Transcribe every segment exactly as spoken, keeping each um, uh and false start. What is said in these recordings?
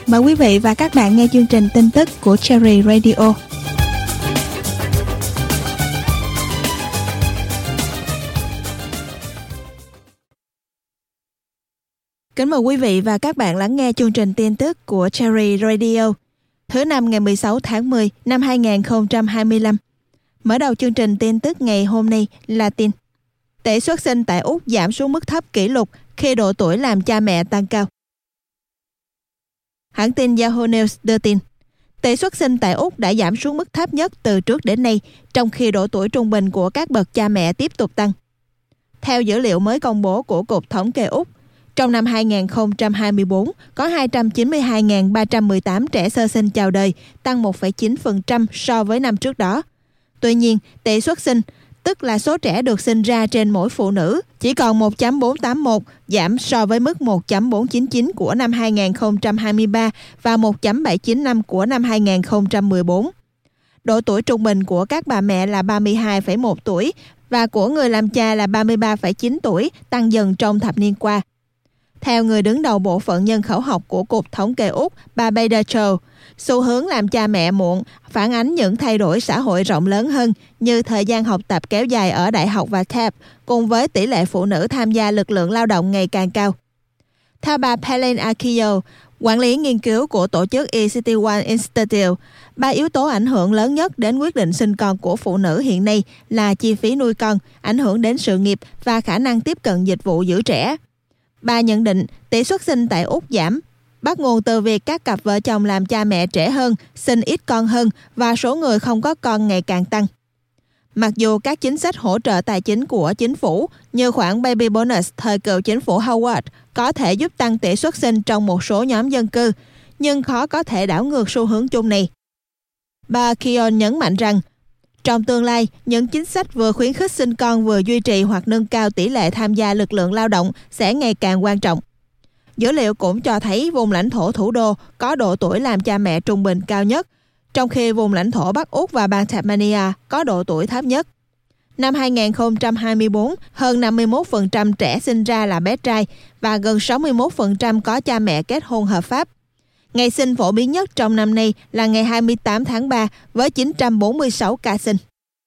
Mời quý vị và các bạn nghe chương trình tin tức của Cherry Radio. Kính mời quý vị và các bạn lắng nghe chương trình tin tức của Cherry Radio. Thứ năm ngày mười sáu tháng mười năm hai nghìn không trăm hai mươi lăm. Mở đầu chương trình tin tức ngày hôm nay là tin. Tỷ suất sinh tại Úc giảm xuống mức thấp kỷ lục khi độ tuổi làm cha mẹ tăng cao. Hãng tin Yahoo News đưa tin, tỷ suất sinh tại Úc đã giảm xuống mức thấp nhất từ trước đến nay, trong khi độ tuổi trung bình của các bậc cha mẹ tiếp tục tăng. Theo dữ liệu mới công bố của Cục Thống kê Úc, trong năm hai nghìn không trăm hai mươi tư, có hai trăm chín mươi hai nghìn ba trăm mười tám trẻ sơ sinh chào đời, tăng một phẩy chín phần trăm so với năm trước đó. Tuy nhiên, tỷ suất sinh, tức là số trẻ được sinh ra trên mỗi phụ nữ, chỉ còn một phẩy bốn tám mốt, giảm so với mức một phẩy bốn chín chín của năm hai nghìn không trăm hai mươi ba và một phẩy bảy chín năm của năm hai nghìn không trăm mười bốn. Độ tuổi trung bình của các bà mẹ là ba mươi hai phẩy một tuổi và của người làm cha là ba mươi ba phẩy chín tuổi, tăng dần trong thập niên qua. Theo người đứng đầu bộ phận nhân khẩu học của Cục Thống kê Úc, bà Bader Cho, xu hướng làm cha mẹ muộn phản ánh những thay đổi xã hội rộng lớn hơn như thời gian học tập kéo dài ở đại học và tê a pê, cùng với tỷ lệ phụ nữ tham gia lực lượng lao động ngày càng cao. Theo bà Pelin Akio, quản lý nghiên cứu của tổ chức e xê tê một Institute, ba yếu tố ảnh hưởng lớn nhất đến quyết định sinh con của phụ nữ hiện nay là chi phí nuôi con, ảnh hưởng đến sự nghiệp và khả năng tiếp cận dịch vụ giữ trẻ. Bà nhận định tỷ suất sinh tại Úc giảm, bắt nguồn từ việc các cặp vợ chồng làm cha mẹ trẻ hơn, sinh ít con hơn và số người không có con ngày càng tăng. Mặc dù các chính sách hỗ trợ tài chính của chính phủ như khoản Baby Bonus thời cựu chính phủ Howard có thể giúp tăng tỷ suất sinh trong một số nhóm dân cư, nhưng khó có thể đảo ngược xu hướng chung này. Bà Keon nhấn mạnh rằng, trong tương lai, những chính sách vừa khuyến khích sinh con vừa duy trì hoặc nâng cao tỷ lệ tham gia lực lượng lao động sẽ ngày càng quan trọng. Dữ liệu cũng cho thấy vùng lãnh thổ thủ đô có độ tuổi làm cha mẹ trung bình cao nhất, trong khi vùng lãnh thổ Bắc Úc và bang Tasmania có độ tuổi thấp nhất. Năm hai nghìn không trăm hai mươi tư, hơn năm mươi mốt phần trăm trẻ sinh ra là bé trai và gần sáu mươi mốt phần trăm có cha mẹ kết hôn hợp pháp. Ngày sinh phổ biến nhất trong năm nay là ngày hai mươi tám tháng ba với chín trăm bốn mươi sáu ca sinh.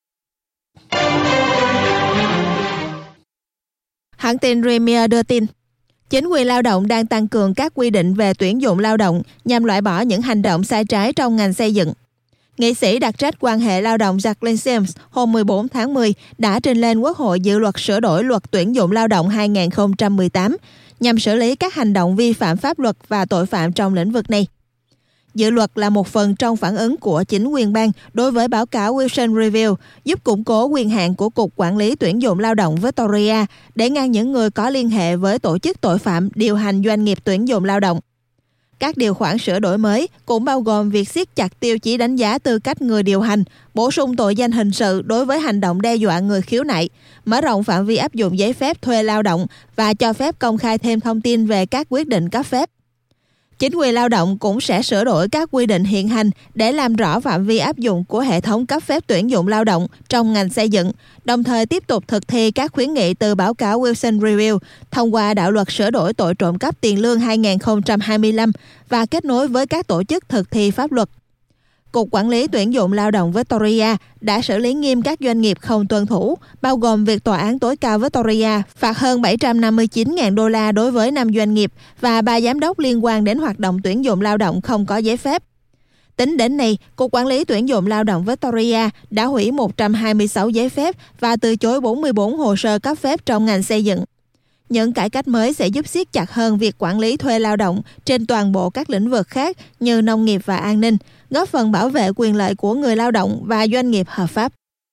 Hãng tin Premier đưa tin, chính quyền lao động đang tăng cường các quy định về tuyển dụng lao động nhằm loại bỏ những hành động sai trái trong ngành xây dựng. Nghị sĩ đặc trách quan hệ lao động Jacqueline Sims hôm mười bốn tháng mười đã trình lên Quốc hội dự luật sửa đổi luật tuyển dụng lao động hai nghìn không trăm mười tám nhằm xử lý các hành động vi phạm pháp luật và tội phạm trong lĩnh vực này. Dự luật là một phần trong phản ứng của chính quyền bang đối với báo cáo Wilson Review giúp củng cố quyền hạn của Cục Quản lý Tuyển dụng Lao động Victoria để ngăn những người có liên hệ với tổ chức tội phạm điều hành doanh nghiệp tuyển dụng lao động. Các điều khoản sửa đổi mới cũng bao gồm việc siết chặt tiêu chí đánh giá tư cách người điều hành, bổ sung tội danh hình sự đối với hành động đe dọa người khiếu nại, mở rộng phạm vi áp dụng giấy phép thuê lao động và cho phép công khai thêm thông tin về các quyết định cấp phép. Chính quyền lao động cũng sẽ sửa đổi các quy định hiện hành để làm rõ phạm vi áp dụng của hệ thống cấp phép tuyển dụng lao động trong ngành xây dựng, đồng thời tiếp tục thực thi các khuyến nghị từ báo cáo Wilson Review thông qua đạo luật sửa đổi tội trộm cắp tiền lương hai nghìn không trăm hai mươi lăm và kết nối với các tổ chức thực thi pháp luật. Cục Quản lý Tuyển dụng Lao động Victoria đã xử lý nghiêm các doanh nghiệp không tuân thủ, bao gồm việc Tòa án tối cao Victoria phạt hơn bảy trăm năm mươi chín nghìn đô la đối với năm doanh nghiệp và ba giám đốc liên quan đến hoạt động tuyển dụng lao động không có giấy phép. Tính đến nay, Cục Quản lý Tuyển dụng Lao động Victoria đã hủy một trăm hai mươi sáu giấy phép và từ chối bốn mươi tư hồ sơ cấp phép trong ngành xây dựng. Những cải cách mới sẽ giúp siết chặt hơn việc quản lý thuê lao động trên toàn bộ các lĩnh vực khác như nông nghiệp và an ninh, góp phần bảo vệ quyền lợi của người lao động và doanh nghiệp hợp pháp.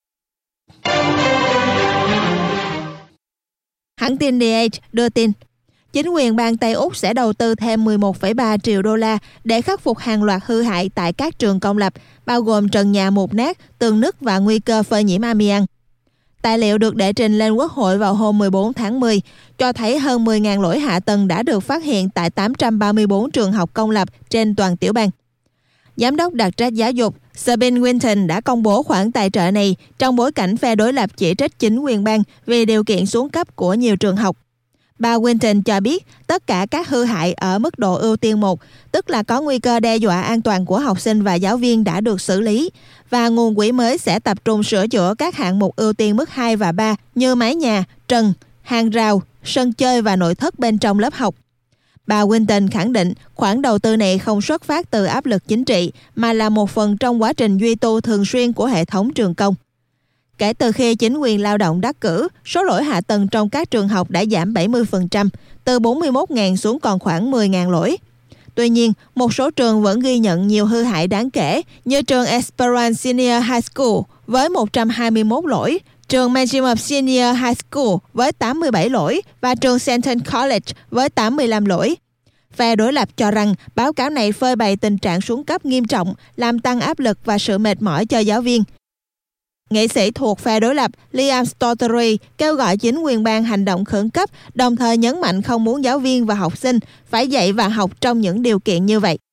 Hãng tin The Age đưa tin, chính quyền bang Tây Úc sẽ đầu tư thêm mười một phẩy ba triệu đô la để khắc phục hàng loạt hư hại tại các trường công lập, bao gồm trần nhà mục nát, tường nứt và nguy cơ phơi nhiễm amiang. Tài liệu được đệ trình lên Quốc hội vào hôm mười bốn tháng mười cho thấy hơn mười nghìn lỗi hạ tầng đã được phát hiện tại tám trăm ba mươi tư trường học công lập trên toàn tiểu bang. Giám đốc đặc trách giáo dục Sabine Winton đã công bố khoản tài trợ này trong bối cảnh phe đối lập chỉ trích chính quyền bang vì điều kiện xuống cấp của nhiều trường học. Bà Winton cho biết tất cả các hư hại ở mức độ ưu tiên một, tức là có nguy cơ đe dọa an toàn của học sinh và giáo viên đã được xử lý, và nguồn quỹ mới sẽ tập trung sửa chữa các hạng mục ưu tiên mức hai và ba như mái nhà, trần, hàng rào, sân chơi và nội thất bên trong lớp học. Bà Winton khẳng định khoản đầu tư này không xuất phát từ áp lực chính trị mà là một phần trong quá trình duy tu thường xuyên của hệ thống trường công. Kể từ khi chính quyền lao động đắc cử, số lỗi hạ tầng trong các trường học đã giảm bảy mươi phần trăm, từ bốn mươi mốt nghìn xuống còn khoảng mười nghìn lỗi. Tuy nhiên, một số trường vẫn ghi nhận nhiều hư hại đáng kể, như trường Esperance Senior High School với một trăm hai mươi mốt lỗi, trường Manjimup Senior High School với tám mươi bảy lỗi và trường Seton College với tám mươi lăm lỗi. Phe đối lập cho rằng báo cáo này phơi bày tình trạng xuống cấp nghiêm trọng, làm tăng áp lực và sự mệt mỏi cho giáo viên. Nghị sĩ thuộc phe đối lập Liam Stottery kêu gọi chính quyền bang hành động khẩn cấp, đồng thời nhấn mạnh không muốn giáo viên và học sinh phải dạy và học trong những điều kiện như vậy.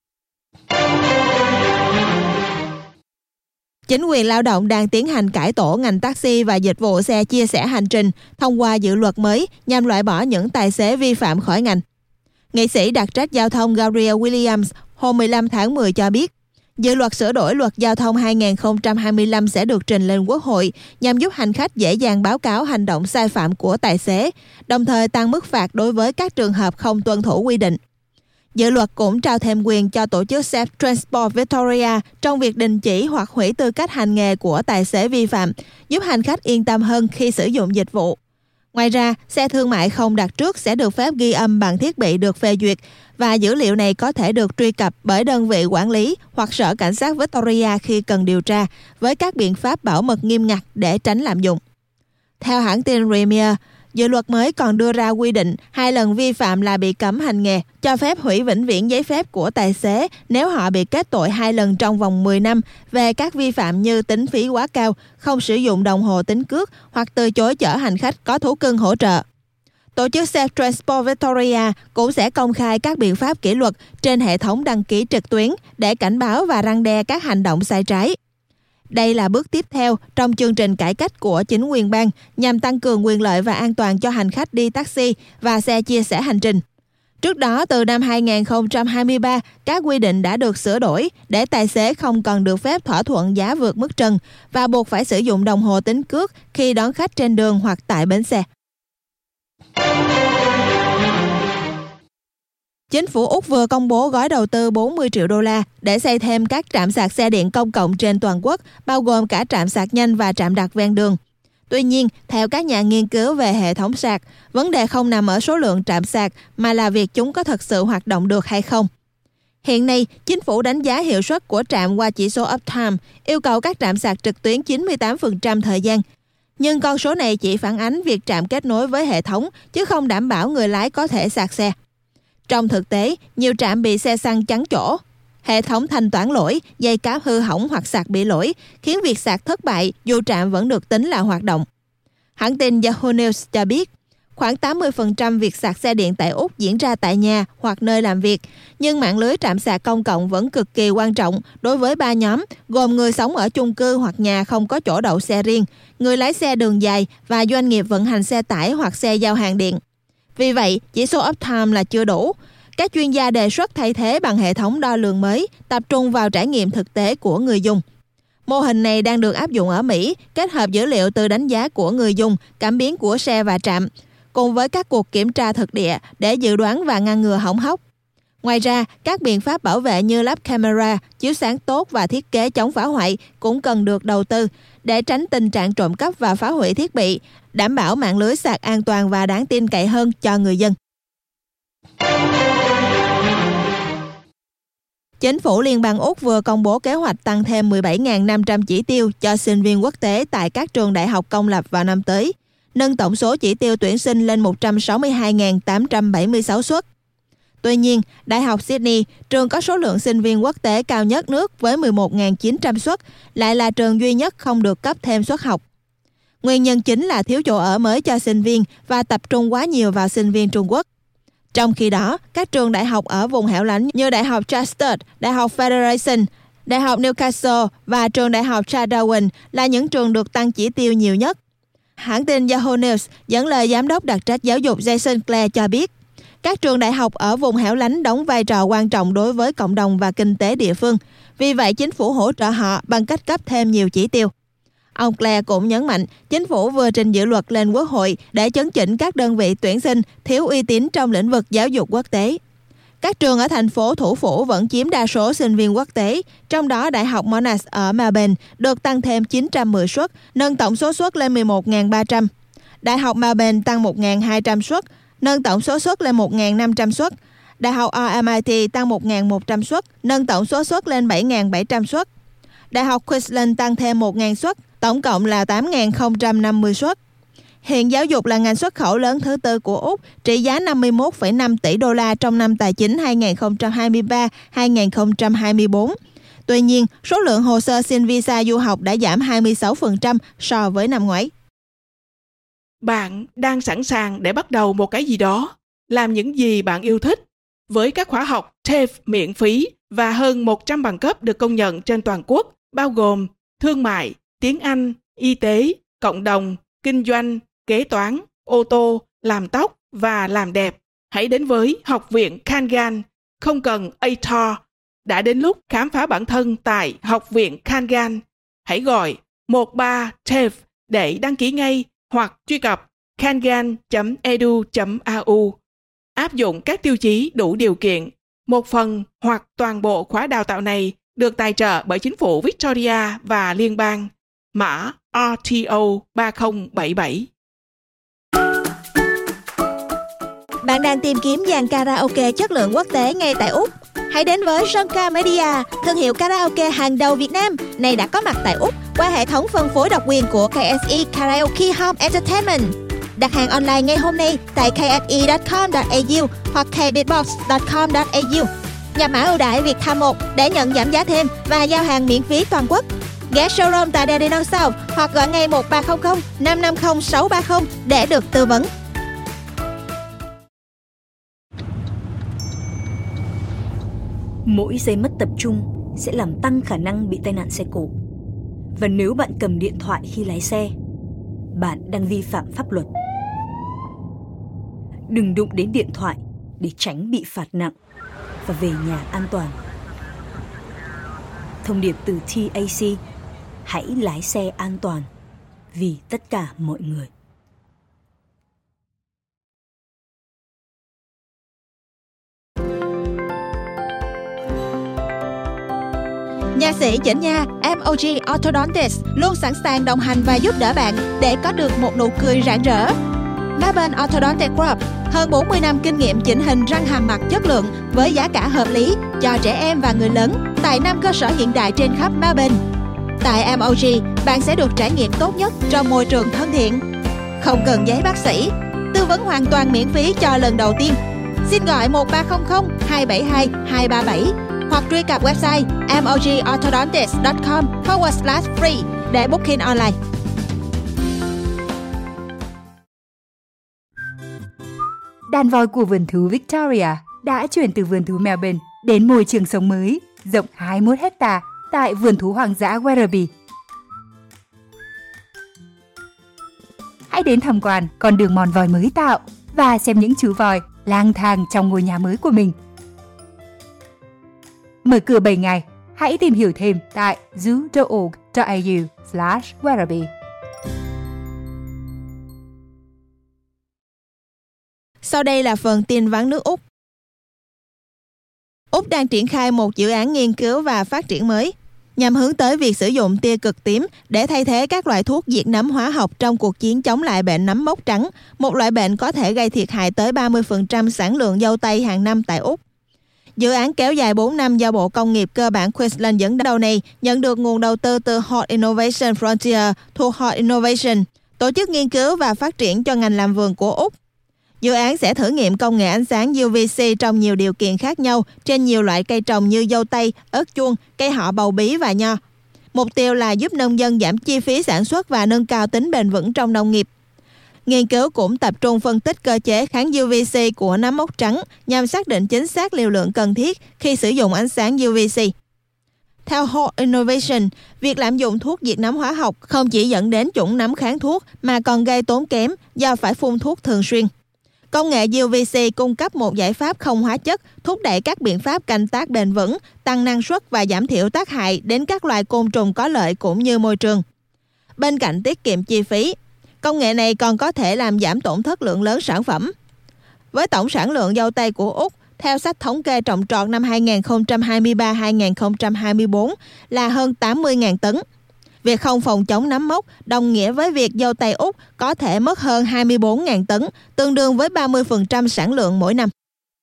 Chính quyền lao động đang tiến hành cải tổ ngành taxi và dịch vụ xe chia sẻ hành trình thông qua dự luật mới nhằm loại bỏ những tài xế vi phạm khỏi ngành. Nghị sĩ đặc trách giao thông Gabrielle Williams hôm mười lăm tháng mười cho biết, dự luật sửa đổi luật giao thông hai không hai lăm sẽ được trình lên Quốc hội nhằm giúp hành khách dễ dàng báo cáo hành động sai phạm của tài xế, đồng thời tăng mức phạt đối với các trường hợp không tuân thủ quy định. Dự luật cũng trao thêm quyền cho tổ chức Safe Transport Victoria trong việc đình chỉ hoặc hủy tư cách hành nghề của tài xế vi phạm, giúp hành khách yên tâm hơn khi sử dụng dịch vụ. Ngoài ra, xe thương mại không đặt trước sẽ được phép ghi âm bằng thiết bị được phê duyệt, và dữ liệu này có thể được truy cập bởi đơn vị quản lý hoặc sở cảnh sát Victoria khi cần điều tra, với các biện pháp bảo mật nghiêm ngặt để tránh lạm dụng. Theo hãng tin Premier, dự luật mới còn đưa ra quy định hai lần vi phạm là bị cấm hành nghề, cho phép hủy vĩnh viễn giấy phép của tài xế nếu họ bị kết tội hai lần trong vòng mười năm về các vi phạm như tính phí quá cao, không sử dụng đồng hồ tính cước hoặc từ chối chở hành khách có thú cưng hỗ trợ. Tổ chức Safe Transport Victoria cũng sẽ công khai các biện pháp kỷ luật trên hệ thống đăng ký trực tuyến để cảnh báo và răn đe các hành động sai trái. Đây là bước tiếp theo trong chương trình cải cách của chính quyền bang nhằm tăng cường quyền lợi và an toàn cho hành khách đi taxi và xe chia sẻ hành trình. Trước đó, từ năm hai không hai ba, các quy định đã được sửa đổi để tài xế không còn được phép thỏa thuận giá vượt mức trần và buộc phải sử dụng đồng hồ tính cước khi đón khách trên đường hoặc tại bến xe. Chính phủ Úc vừa công bố gói đầu tư bốn mươi triệu đô la để xây thêm các trạm sạc xe điện công cộng trên toàn quốc, bao gồm cả trạm sạc nhanh và trạm đặt ven đường. Tuy nhiên, theo các nhà nghiên cứu về hệ thống sạc, vấn đề không nằm ở số lượng trạm sạc mà là việc chúng có thật sự hoạt động được hay không. Hiện nay, chính phủ đánh giá hiệu suất của trạm qua chỉ số uptime, yêu cầu các trạm sạc trực tuyến chín mươi tám phần trăm thời gian. Nhưng con số này chỉ phản ánh việc trạm kết nối với hệ thống, chứ không đảm bảo người lái có thể sạc xe. Trong thực tế, nhiều trạm bị xe xăng chắn chỗ, hệ thống thanh toán lỗi, dây cáp hư hỏng hoặc sạc bị lỗi, khiến việc sạc thất bại dù trạm vẫn được tính là hoạt động. Hãng tin Yahoo News cho biết, khoảng tám mươi phần trăm việc sạc xe điện tại Úc diễn ra tại nhà hoặc nơi làm việc, nhưng mạng lưới trạm sạc công cộng vẫn cực kỳ quan trọng đối với ba nhóm, gồm người sống ở chung cư hoặc nhà không có chỗ đậu xe riêng, người lái xe đường dài và doanh nghiệp vận hành xe tải hoặc xe giao hàng điện. Vì vậy, chỉ số uptime là chưa đủ. Các chuyên gia đề xuất thay thế bằng hệ thống đo lường mới, tập trung vào trải nghiệm thực tế của người dùng. Mô hình này đang được áp dụng ở Mỹ, kết hợp dữ liệu từ đánh giá của người dùng, cảm biến của xe và trạm, cùng với các cuộc kiểm tra thực địa để dự đoán và ngăn ngừa hỏng hóc. Ngoài ra, các biện pháp bảo vệ như lắp camera, chiếu sáng tốt và thiết kế chống phá hoại cũng cần được đầu tư để tránh tình trạng trộm cắp và phá hủy thiết bị, đảm bảo mạng lưới sạc an toàn và đáng tin cậy hơn cho người dân. Chính phủ Liên bang Úc vừa công bố kế hoạch tăng thêm mười bảy nghìn năm trăm chỉ tiêu cho sinh viên quốc tế tại các trường đại học công lập vào năm tới, nâng tổng số chỉ tiêu tuyển sinh lên một trăm sáu mươi hai nghìn tám trăm bảy mươi sáu suất. Tuy nhiên, Đại học Sydney, trường có số lượng sinh viên quốc tế cao nhất nước với mười một nghìn chín trăm suất, lại là trường duy nhất không được cấp thêm suất học. Nguyên nhân chính là thiếu chỗ ở mới cho sinh viên và tập trung quá nhiều vào sinh viên Trung Quốc. Trong khi đó, các trường đại học ở vùng hẻo lánh như Đại học Chartered, Đại học Federation, Đại học Newcastle và trường Đại học Charles Darwin là những trường được tăng chỉ tiêu nhiều nhất. Hãng tin Yahoo News dẫn lời giám đốc đặc trách giáo dục Jason Clare cho biết, các trường đại học ở vùng hẻo lánh đóng vai trò quan trọng đối với cộng đồng và kinh tế địa phương. Vì vậy, chính phủ hỗ trợ họ bằng cách cấp thêm nhiều chỉ tiêu. Ông Clare cũng nhấn mạnh, chính phủ vừa trình dự luật lên Quốc hội để chấn chỉnh các đơn vị tuyển sinh thiếu uy tín trong lĩnh vực giáo dục quốc tế. Các trường ở thành phố thủ phủ vẫn chiếm đa số sinh viên quốc tế, trong đó Đại học Monash ở Melbourne được tăng thêm chín trăm mười suất, nâng tổng số suất lên mười một nghìn ba trăm. Đại học Melbourne tăng một nghìn hai trăm suất, nâng tổng số suất lên một nghìn năm trăm suất. Đại học rờ em i tê tăng một nghìn một trăm suất, nâng tổng số suất lên bảy nghìn bảy trăm suất. Đại học Queensland tăng thêm một nghìn suất, tổng cộng là tám nghìn không trăm năm mươi suất. Hiện giáo dục là ngành xuất khẩu lớn thứ tư của Úc, trị giá năm mươi mốt phẩy năm tỷ đô la trong năm tài chính hai nghìn không trăm hai mươi ba hai nghìn không trăm hai mươi bốn. Tuy nhiên, số lượng hồ sơ xin visa du học đã giảm hai mươi sáu phần trăm so với năm ngoái. Bạn đang sẵn sàng để bắt đầu một cái gì đó, làm những gì bạn yêu thích. Với các khóa học tê a e ép miễn phí và hơn một trăm bằng cấp được công nhận trên toàn quốc, bao gồm thương mại, tiếng Anh, y tế, cộng đồng, kinh doanh, kế toán, ô tô, làm tóc và làm đẹp. Hãy đến với Học viện Khangan, không cần a tê a rờ. Đã đến lúc khám phá bản thân tại Học viện Khangan. Hãy gọi một ba tê a e ép để đăng ký ngay hoặc truy cập khangan chấm e d u chấm a u. Áp dụng các tiêu chí đủ điều kiện. Một phần hoặc toàn bộ khóa đào tạo này được tài trợ bởi chính phủ Victoria và liên bang. Mã R T O ba không bảy bảy. Bạn đang tìm kiếm dàn karaoke chất lượng quốc tế ngay tại Úc? Hãy đến với Sonka Media, thương hiệu karaoke hàng đầu Việt Nam, này đã có mặt tại Úc qua hệ thống phân phối độc quyền của ca ét e Karaoke Home Entertainment. Đặt hàng online ngay hôm nay tại k s e chấm com chấm a u hoặc k beatbox chấm com chấm a u. Nhập mã ưu đãi Việt Tham một để nhận giảm giá thêm và giao hàng miễn phí toàn quốc. Ghé showroom tại Đà Nẵng sau hoặc gọi ngay một ba không không năm năm không sáu ba không để được tư vấn. Mỗi giây mất tập trung sẽ làm tăng khả năng bị tai nạn xe cộ. Và nếu bạn cầm điện thoại khi lái xe, bạn đang vi phạm pháp luật. Đừng đụng đến điện thoại để tránh bị phạt nặng và về nhà an toàn. Thông điệp từ T A C: hãy lái xe an toàn vì tất cả mọi người. Nha sĩ chỉnh nha em o giê Orthodontist luôn sẵn sàng đồng hành và giúp đỡ bạn để có được một nụ cười rạng rỡ. Melbourne Orthodontic Group, hơn bốn mươi năm kinh nghiệm chỉnh hình răng hàm mặt chất lượng với giá cả hợp lý cho trẻ em và người lớn tại năm cơ sở hiện đại trên khắp Melbourne. Tại em o giê, bạn sẽ được trải nghiệm tốt nhất trong môi trường thân thiện. Không cần giấy bác sĩ, tư vấn hoàn toàn miễn phí cho lần đầu tiên. Xin gọi một ba không không hai bảy hai hai ba bảy hoặc truy cập website m o g orthodontist chấm com forward slash free để booking online. Đàn voi của vườn thú Victoria đã chuyển từ vườn thú Melbourne đến môi trường sống mới rộng hai mươi mốt héc ta tại vườn thú hoang dã Werribee. Hãy đến tham quan con đường mòn voi mới tạo và xem những chú voi lang thang trong ngôi nhà mới của mình. Mở cửa bảy ngày, hãy tìm hiểu thêm tại zoo chấm org chấm a u slash Werribee. Sau đây là phần tin vắn nước Úc. Úc đang triển khai một dự án nghiên cứu và phát triển mới nhằm hướng tới việc sử dụng tia cực tím để thay thế các loại thuốc diệt nấm hóa học trong cuộc chiến chống lại bệnh nấm mốc trắng, một loại bệnh có thể gây thiệt hại tới ba mươi phần trăm sản lượng dâu tây hàng năm tại Úc. Dự án kéo dài bốn năm do Bộ Công nghiệp Cơ bản Queensland dẫn đầu này nhận được nguồn đầu tư từ Hot Innovation Frontier thuộc Hot Innovation, tổ chức nghiên cứu và phát triển cho ngành làm vườn của Úc. Dự án sẽ thử nghiệm công nghệ ánh sáng u vê xê trong nhiều điều kiện khác nhau trên nhiều loại cây trồng như dâu tây, ớt chuông, cây họ bầu bí và nho. Mục tiêu là giúp nông dân giảm chi phí sản xuất và nâng cao tính bền vững trong nông nghiệp. Nghiên cứu cũng tập trung phân tích cơ chế kháng u vê xê của nấm mốc trắng nhằm xác định chính xác liều lượng cần thiết khi sử dụng ánh sáng u vê xê. Theo Hall Innovation, việc lạm dụng thuốc diệt nấm hóa học không chỉ dẫn đến chủng nấm kháng thuốc mà còn gây tốn kém do phải phun thuốc thường xuyên. Công nghệ u vê xê cung cấp một giải pháp không hóa chất, thúc đẩy các biện pháp canh tác bền vững, tăng năng suất và giảm thiểu tác hại đến các loài côn trùng có lợi cũng như môi trường. Bên cạnh tiết kiệm chi phí, công nghệ này còn có thể làm giảm tổn thất lượng lớn sản phẩm. Với tổng sản lượng dâu tây của Úc, theo sách thống kê trồng trọt năm hai không hai ba hai không hai tư là hơn tám mươi nghìn tấn. Việc không phòng chống nấm mốc đồng nghĩa với việc dâu tây Úc có thể mất hơn hai mươi bốn nghìn tấn, tương đương với ba mươi phần trăm sản lượng mỗi năm.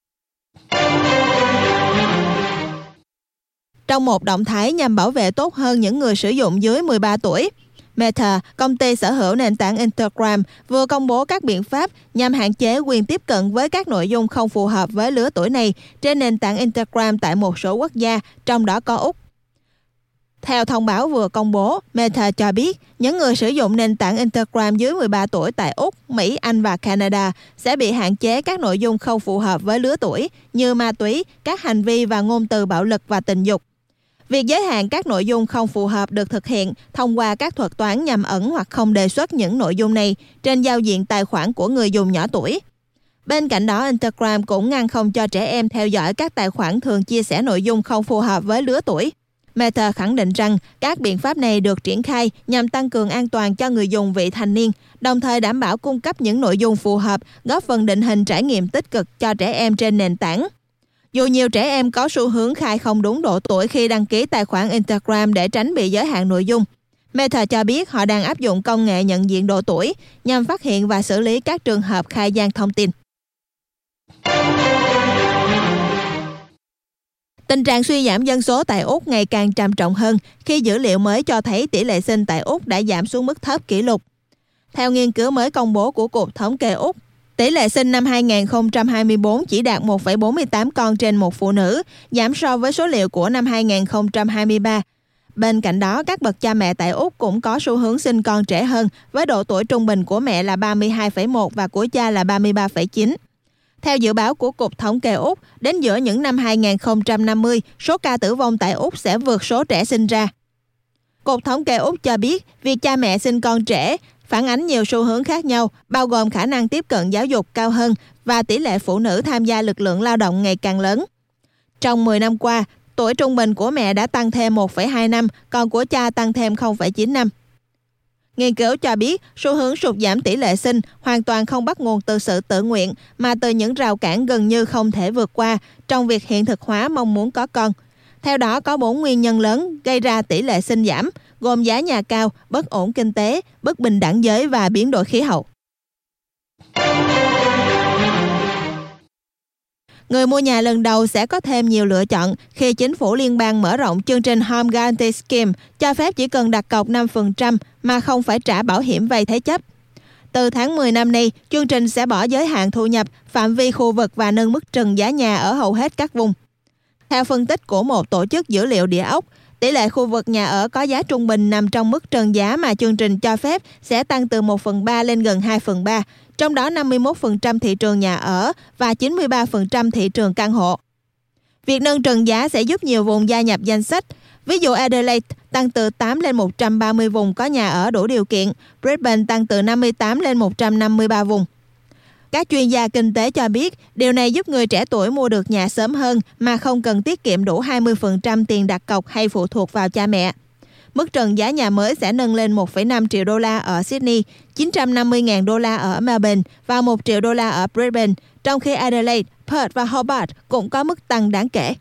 Trong một động thái nhằm bảo vệ tốt hơn những người sử dụng dưới mười ba tuổi, Meta, công ty sở hữu nền tảng Instagram, vừa công bố các biện pháp nhằm hạn chế quyền tiếp cận với các nội dung không phù hợp với lứa tuổi này trên nền tảng Instagram tại một số quốc gia, trong đó có Úc. Theo thông báo vừa công bố, Meta cho biết những người sử dụng nền tảng Instagram dưới mười ba tuổi tại Úc, Mỹ, Anh và Canada sẽ bị hạn chế các nội dung không phù hợp với lứa tuổi như ma túy, các hành vi và ngôn từ bạo lực và tình dục. Việc giới hạn các nội dung không phù hợp được thực hiện thông qua các thuật toán nhằm ẩn hoặc không đề xuất những nội dung này trên giao diện tài khoản của người dùng nhỏ tuổi. Bên cạnh đó, Instagram cũng ngăn không cho trẻ em theo dõi các tài khoản thường chia sẻ nội dung không phù hợp với lứa tuổi. Meta khẳng định rằng các biện pháp này được triển khai nhằm tăng cường an toàn cho người dùng vị thành niên, đồng thời đảm bảo cung cấp những nội dung phù hợp, góp phần định hình trải nghiệm tích cực cho trẻ em trên nền tảng. Dù nhiều trẻ em có xu hướng khai không đúng độ tuổi khi đăng ký tài khoản Instagram để tránh bị giới hạn nội dung, Meta cho biết họ đang áp dụng công nghệ nhận diện độ tuổi nhằm phát hiện và xử lý các trường hợp khai gian thông tin. Tình trạng suy giảm dân số tại Úc ngày càng trầm trọng hơn khi dữ liệu mới cho thấy tỷ lệ sinh tại Úc đã giảm xuống mức thấp kỷ lục. Theo nghiên cứu mới công bố của Cục Thống kê Úc, tỷ lệ sinh năm hai không hai tư chỉ đạt một phẩy bốn mươi tám con trên một phụ nữ, giảm so với số liệu của năm hai không hai ba. Bên cạnh đó, các bậc cha mẹ tại Úc cũng có xu hướng sinh con trẻ hơn, với độ tuổi trung bình của mẹ là ba mươi hai phẩy một và của cha là ba mươi ba phẩy chín. Theo dự báo của Cục Thống kê Úc, đến giữa những năm hai không năm mươi, số ca tử vong tại Úc sẽ vượt số trẻ sinh ra. Cục Thống kê Úc cho biết, việc cha mẹ sinh con trẻ phản ánh nhiều xu hướng khác nhau, bao gồm khả năng tiếp cận giáo dục cao hơn và tỷ lệ phụ nữ tham gia lực lượng lao động ngày càng lớn. Trong mười năm qua, tuổi trung bình của mẹ đã tăng thêm một phẩy hai năm, còn của cha tăng thêm không phẩy chín năm. Nghiên cứu cho biết, xu hướng sụt giảm tỷ lệ sinh hoàn toàn không bắt nguồn từ sự tự nguyện, mà từ những rào cản gần như không thể vượt qua trong việc hiện thực hóa mong muốn có con. Theo đó, có bốn nguyên nhân lớn gây ra tỷ lệ sinh giảm, gồm giá nhà cao, bất ổn kinh tế, bất bình đẳng giới và biến đổi khí hậu. Người mua nhà lần đầu sẽ có thêm nhiều lựa chọn khi chính phủ liên bang mở rộng chương trình Home Guarantee Scheme, cho phép chỉ cần đặt cọc năm phần trăm mà không phải trả bảo hiểm vay thế chấp. Từ tháng mười năm nay, chương trình sẽ bỏ giới hạn thu nhập, phạm vi khu vực và nâng mức trần giá nhà ở hầu hết các vùng. Theo phân tích của một tổ chức dữ liệu địa ốc, tỷ lệ khu vực nhà ở có giá trung bình nằm trong mức trần giá mà chương trình cho phép sẽ tăng từ một phần ba lên gần hai phần ba, trong đó năm mươi mốt phần trăm thị trường nhà ở và chín mươi ba phần trăm thị trường căn hộ. Việc nâng trần giá sẽ giúp nhiều vùng gia nhập danh sách. Ví dụ Adelaide tăng từ tám lên một trăm ba mươi vùng có nhà ở đủ điều kiện, Brisbane tăng từ năm mươi tám lên một trăm năm mươi ba vùng. Các chuyên gia kinh tế cho biết điều này giúp người trẻ tuổi mua được nhà sớm hơn mà không cần tiết kiệm đủ hai mươi phần trăm tiền đặt cọc hay phụ thuộc vào cha mẹ. Mức trần giá nhà mới sẽ nâng lên một phẩy năm triệu đô la ở Sydney, chín trăm năm mươi nghìn đô la ở Melbourne và một triệu đô la ở Brisbane, trong khi Adelaide, Perth và Hobart cũng có mức tăng đáng kể.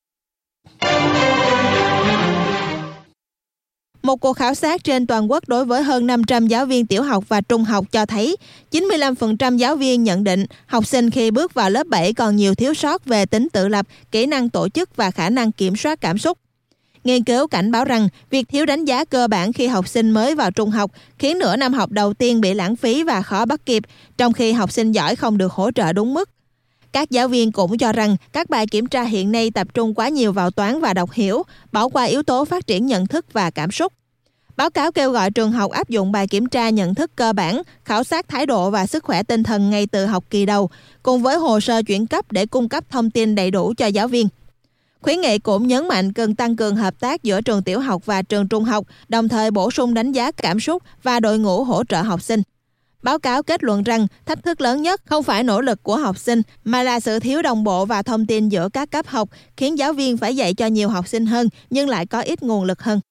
Một cuộc khảo sát trên toàn quốc đối với hơn năm trăm giáo viên tiểu học và trung học cho thấy chín mươi lăm phần trăm giáo viên nhận định học sinh khi bước vào lớp bảy còn nhiều thiếu sót về tính tự lập, kỹ năng tổ chức và khả năng kiểm soát cảm xúc. Nghiên cứu cảnh báo rằng việc thiếu đánh giá cơ bản khi học sinh mới vào trung học khiến nửa năm học đầu tiên bị lãng phí và khó bắt kịp, trong khi học sinh giỏi không được hỗ trợ đúng mức. Các giáo viên cũng cho rằng các bài kiểm tra hiện nay tập trung quá nhiều vào toán và đọc hiểu, bỏ qua yếu tố phát triển nhận thức và cảm xúc. Báo cáo kêu gọi trường học áp dụng bài kiểm tra nhận thức cơ bản, khảo sát thái độ và sức khỏe tinh thần ngay từ học kỳ đầu, cùng với hồ sơ chuyển cấp để cung cấp thông tin đầy đủ cho giáo viên. Khuyến nghị cũng nhấn mạnh cần tăng cường hợp tác giữa trường tiểu học và trường trung học, đồng thời bổ sung đánh giá cảm xúc và đội ngũ hỗ trợ học sinh. Báo cáo kết luận rằng thách thức lớn nhất không phải nỗ lực của học sinh mà là sự thiếu đồng bộ và thông tin giữa các cấp học, khiến giáo viên phải dạy cho nhiều học sinh hơn nhưng lại có ít nguồn lực hơn.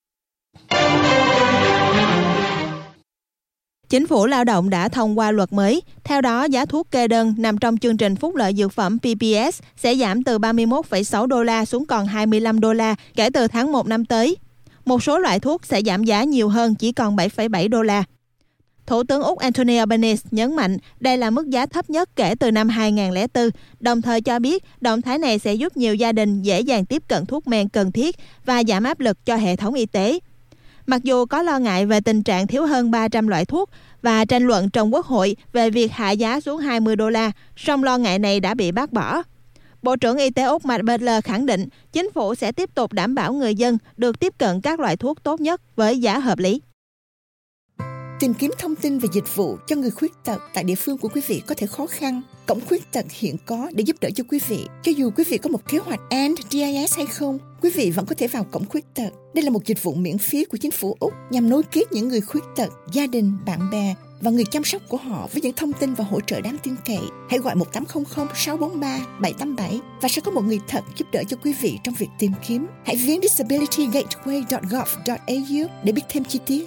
Chính phủ lao động đã thông qua luật mới. Theo đó, giá thuốc kê đơn nằm trong chương trình phúc lợi dược phẩm pê pê ét sẽ giảm từ ba mươi mốt phẩy sáu đô la xuống còn hai mươi lăm đô la kể từ tháng một năm tới. Một số loại thuốc sẽ giảm giá nhiều hơn, chỉ còn bảy phẩy bảy đô la. Thủ tướng Úc Anthony Albanese nhấn mạnh đây là mức giá thấp nhất kể từ năm hai không không bốn, đồng thời cho biết động thái này sẽ giúp nhiều gia đình dễ dàng tiếp cận thuốc men cần thiết và giảm áp lực cho hệ thống y tế. Mặc dù có lo ngại về tình trạng thiếu hơn ba trăm loại thuốc và tranh luận trong Quốc hội về việc hạ giá xuống hai mươi đô la, song lo ngại này đã bị bác bỏ. Bộ trưởng Y tế Úc Matt Butler khẳng định chính phủ sẽ tiếp tục đảm bảo người dân được tiếp cận các loại thuốc tốt nhất với giá hợp lý. Tìm kiếm thông tin về dịch vụ cho người khuyết tật tại địa phương của quý vị có thể khó khăn. Cổng khuyết tật hiện có để giúp đỡ cho quý vị. Cho dù quý vị có một kế hoạch and đê i ét hay không, quý vị vẫn có thể vào cổng khuyết tật. Đây là một dịch vụ miễn phí của chính phủ Úc nhằm nối kết những người khuyết tật, gia đình, bạn bè và người chăm sóc của họ với những thông tin và hỗ trợ đáng tin cậy. Hãy gọi một tám không không sáu bốn ba bảy tám bảy và sẽ có một người thật giúp đỡ cho quý vị trong việc tìm kiếm. Hãy viếng disability gateway dot gov dot a u để biết thêm chi tiết.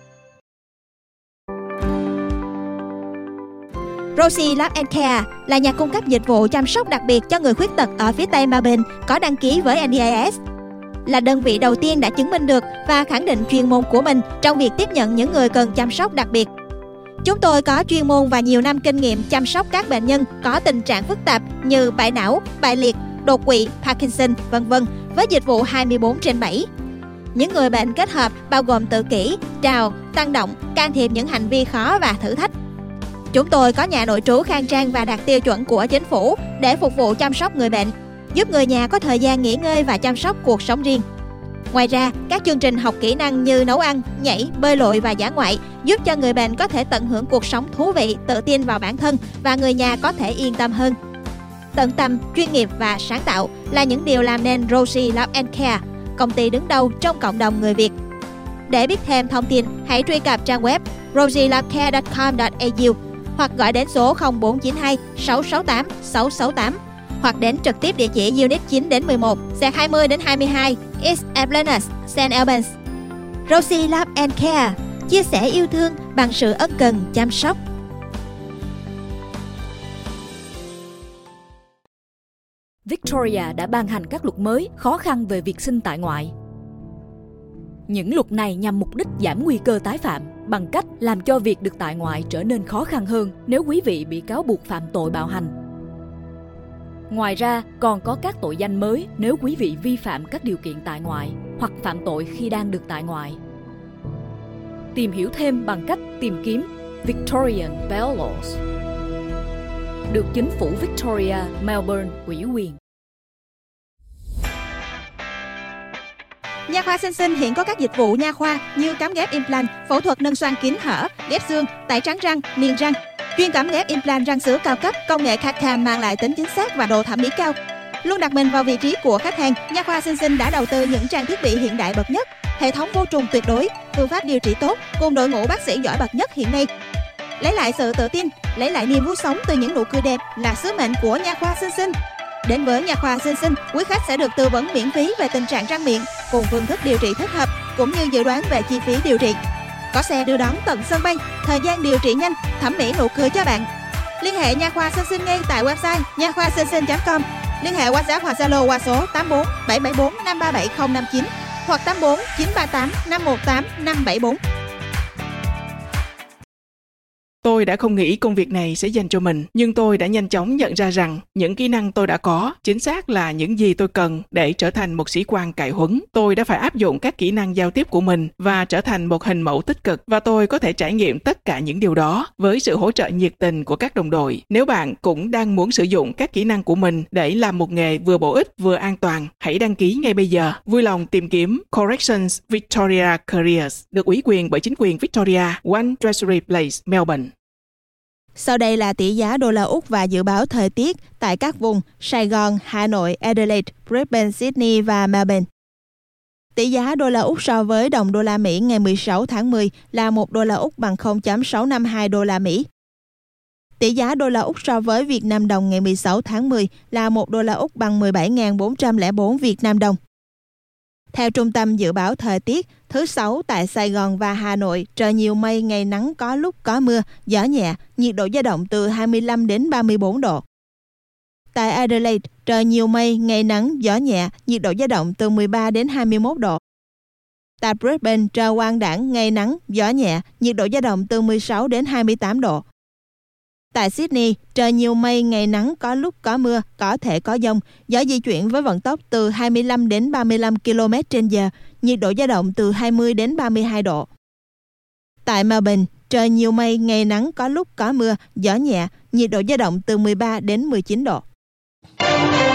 Rosie Love and Care là nhà cung cấp dịch vụ chăm sóc đặc biệt cho người khuyết tật ở phía Tây Melbourne, có đăng ký với en đê i ét. Là đơn vị đầu tiên đã chứng minh được và khẳng định chuyên môn của mình trong việc tiếp nhận những người cần chăm sóc đặc biệt. Chúng tôi có chuyên môn và nhiều năm kinh nghiệm chăm sóc các bệnh nhân có tình trạng phức tạp như bại não, bại liệt, đột quỵ, Parkinson, vân vân với dịch vụ hai mươi bốn trên bảy. Những người bệnh kết hợp bao gồm tự kỷ, trào, tăng động, can thiệp những hành vi khó và thử thách. Chúng tôi có nhà nội trú khang trang và đạt tiêu chuẩn của chính phủ để phục vụ chăm sóc người bệnh, giúp người nhà có thời gian nghỉ ngơi và chăm sóc cuộc sống riêng. Ngoài ra, các chương trình học kỹ năng như nấu ăn, nhảy, bơi lội và dã ngoại giúp cho người bệnh có thể tận hưởng cuộc sống thú vị, tự tin vào bản thân và người nhà có thể yên tâm hơn. Tận tâm, chuyên nghiệp và sáng tạo là những điều làm nên Rosie Love and Care, công ty đứng đầu trong cộng đồng người Việt. Để biết thêm thông tin, hãy truy cập trang web rosie love care dot com dot a u hoặc gọi đến số không bốn chín hai sáu sáu tám sáu sáu tám hoặc đến trực tiếp địa chỉ Unit chín đến mười một, xe hai mươi đến hai mươi hai, East Ablanus, Saint Albans. Rosie Love and Care, chia sẻ yêu thương bằng sự ân cần chăm sóc. Victoria đã ban hành các luật mới khó khăn về việc sinh tại ngoại. Những luật này nhằm mục đích giảm nguy cơ tái phạm bằng cách làm cho việc được tại ngoại trở nên khó khăn hơn nếu quý vị bị cáo buộc phạm tội bạo hành. Ngoài ra, còn có các tội danh mới nếu quý vị vi phạm các điều kiện tại ngoại hoặc phạm tội khi đang được tại ngoại. Tìm hiểu thêm bằng cách tìm kiếm Victorian Bail Laws, được chính phủ Victoria, Melbourne ủy quyền. Nha khoa Sinh Sinh hiện có các dịch vụ nha khoa như cắm ghép implant, phẫu thuật nâng xoang kín hở, ghép xương, tẩy trắng răng, niềng răng. Chuyên cắm ghép implant răng sữa cao cấp, công nghệ xê a tê ca mang lại tính chính xác và độ thẩm mỹ cao. Luôn đặt mình vào vị trí của khách hàng, Nha khoa Sinh Sinh đã đầu tư những trang thiết bị hiện đại bậc nhất, hệ thống vô trùng tuyệt đối, phương pháp điều trị tốt cùng đội ngũ bác sĩ giỏi bậc nhất hiện nay. Lấy lại sự tự tin, lấy lại niềm vui sống từ những nụ cười đẹp là sứ mệnh của Nha khoa Sinh Sinh. Đến với Nha khoa Sinh Sinh, quý khách sẽ được tư vấn miễn phí về tình trạng răng miệng cùng phương thức điều trị thích hợp cũng như dự đoán về chi phí điều trị. Có xe đưa đón tận sân bay, thời gian điều trị nhanh, thẩm mỹ nụ cười cho bạn. Liên hệ Nha khoa Sinh Sinh ngay tại website nha khoa sinh sinh chấm com. Liên hệ WhatsApp hoặc Zalo qua số tám bốn bảy bảy bốn năm ba bảy không năm chín hoặc tám bốn chín ba tám năm một tám năm bảy bốn. Tôi đã không nghĩ công việc này sẽ dành cho mình, nhưng tôi đã nhanh chóng nhận ra rằng những kỹ năng tôi đã có chính xác là những gì tôi cần để trở thành một sĩ quan cải huấn. Tôi đã phải áp dụng các kỹ năng giao tiếp của mình và trở thành một hình mẫu tích cực, và tôi có thể trải nghiệm tất cả những điều đó với sự hỗ trợ nhiệt tình của các đồng đội. Nếu bạn cũng đang muốn sử dụng các kỹ năng của mình để làm một nghề vừa bổ ích vừa an toàn, hãy đăng ký ngay bây giờ. Vui lòng tìm kiếm Corrections Victoria Careers, được ủy quyền bởi chính quyền Victoria, One Treasury Place, Melbourne. Sau đây là tỷ giá đô la Úc và dự báo thời tiết tại các vùng Sài Gòn, Hà Nội, Adelaide, Brisbane, Sydney và Melbourne. Tỷ giá đô la Úc so với đồng đô la Mỹ ngày mười sáu tháng mười là một đô la Úc bằng không phẩy sáu năm hai đô la Mỹ. Tỷ giá đô la Úc so với Việt Nam đồng ngày mười sáu tháng mười là một đô la Úc bằng mười bảy nghìn bốn trăm lẻ bốn Việt Nam đồng. Theo Trung tâm Dự báo Thời tiết, thứ Sáu tại Sài Gòn và Hà Nội, trời nhiều mây, ngày nắng có lúc có mưa, gió nhẹ, nhiệt độ dao động từ hai mươi lăm đến ba mươi bốn độ. Tại Adelaide, trời nhiều mây, ngày nắng, gió nhẹ, nhiệt độ dao động từ mười ba đến hai mươi mốt độ. Tại Brisbane, trời quang đãng, ngày nắng, gió nhẹ, nhiệt độ dao động từ mười sáu đến hai mươi tám độ. Tại Sydney, trời nhiều mây, ngày nắng, có lúc có mưa, có thể có dông, gió di chuyển với vận tốc từ hai mươi lăm đến ba mươi lăm ki lô mét trên giờ, nhiệt độ dao động từ hai mươi đến ba mươi hai độ. Tại Melbourne, trời nhiều mây, ngày nắng, có lúc có mưa, gió nhẹ, nhiệt độ dao động từ mười ba đến mười chín độ.